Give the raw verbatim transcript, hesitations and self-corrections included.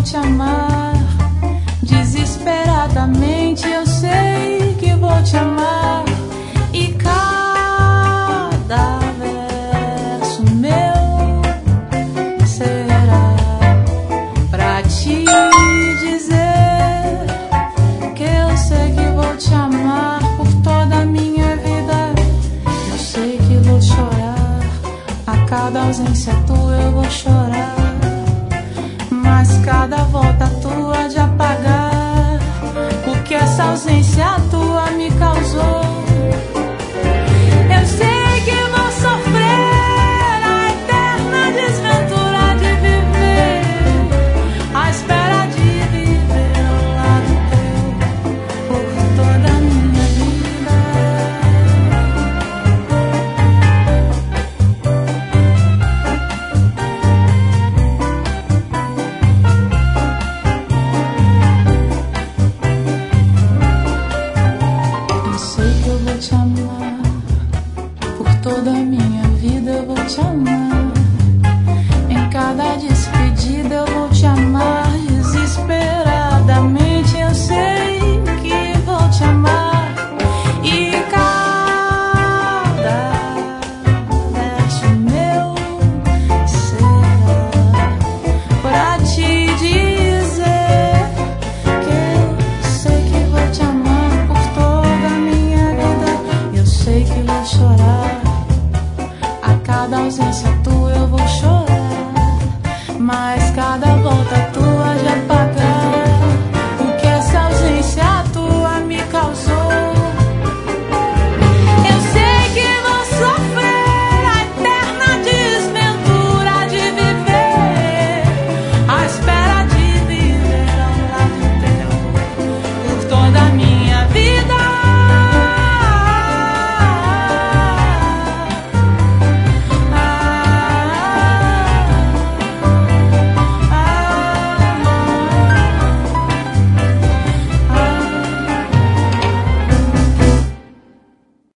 te amar. Desesperadamente eu sei que vou te amar. E cada verso meu será pra te dizer que eu sei que vou te amar por toda a minha vida. Eu sei que vou chorar a cada ausência